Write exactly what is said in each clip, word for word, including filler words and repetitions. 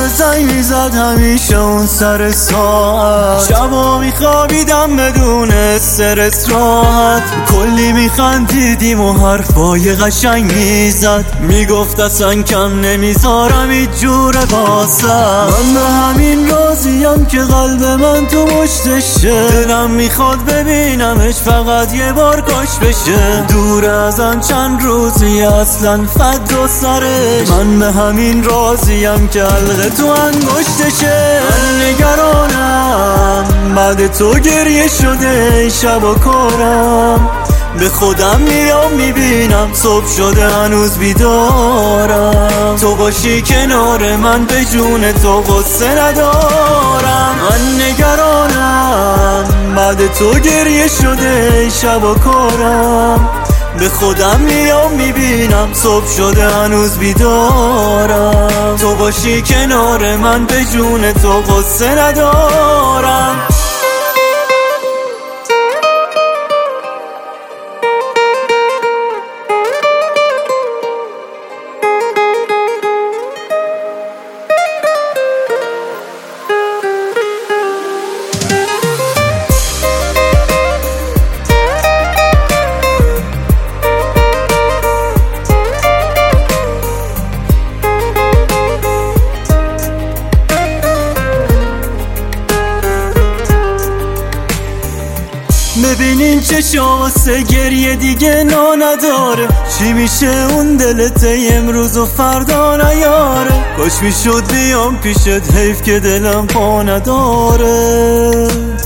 زنگ میزد همیشه اون سر ساعت، شبا میخوابیدم بدون استرس راحت. کلی میخندیدیم و حرفای قشنگ میزد، میگفت اصلا کم نمیذارم هیچ جوره واسه. من به همین راضیم که قلب من تو مشتشه، دلم میخواد ببینمش فقط یه بار کاش بشه. دور ازم چند روزی اصلا فد و سرش، من به همین راضیم که حلقه تو انگشتشه. من نگرانم بعد تو گریه شده شب و کارم، به خودم میام میبینم صبح شده هنوز بیدارم. تو باشی کنار من به جون تو غصه ندارم. من نگرانم بعد تو گریه شده شب و کارم، به خودم میام میبینم صبح شده هنوز بیدارم. تو باشی کنار من به جون تو غصه ندارم. ببینین چه واسه گریه دیگه نا نداره، چی میشه اون دلت امروز و فردا نیاره. کاش میشد بیام پیشت حیف که دلم پا نداره.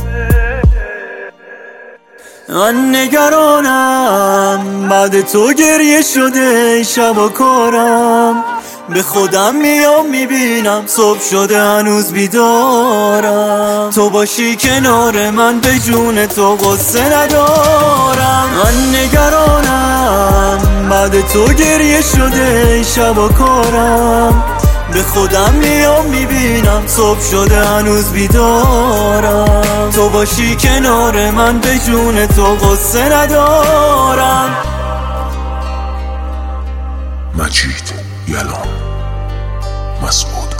من نگرانم بعد تو گریه شده شب و کارم، به خودم میام میبینم صبح شده هنوز بیدارم. تو باشی کنار من به جون تو غصه ندارم. من نگرانم بعد تو گریه شده شب و کارم، به خودم میام میبینم صبح شده هنوز بیدارم. تو باشی کنار من به جون تو غصه ندارم. مجید یلان مسعود